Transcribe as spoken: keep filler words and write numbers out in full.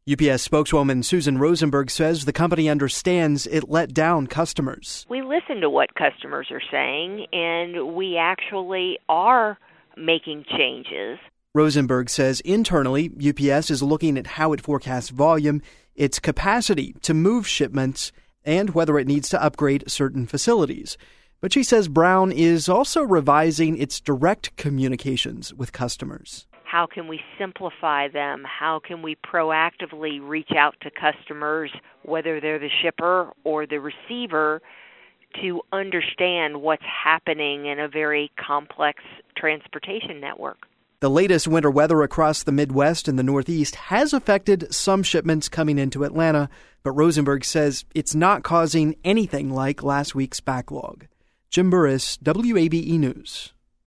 U P S spokeswoman Susan Rosenberg says the company understands it let down customers. We listen to what customers are saying, and we actually are making changes. Rosenberg says internally, U P S is looking at how it forecasts volume, its capacity to move shipments, and whether it needs to upgrade certain facilities. But she says Brown is also revising its direct communications with customers. How can we simplify them? How can we proactively reach out to customers, whether they're the shipper or the receiver, to understand what's happening in a very complex transportation network? The latest winter weather across the Midwest and the Northeast has affected some shipments coming into Atlanta, but Rosenberg says it's not causing anything like last week's backlog. Jim Burris, W A B E News.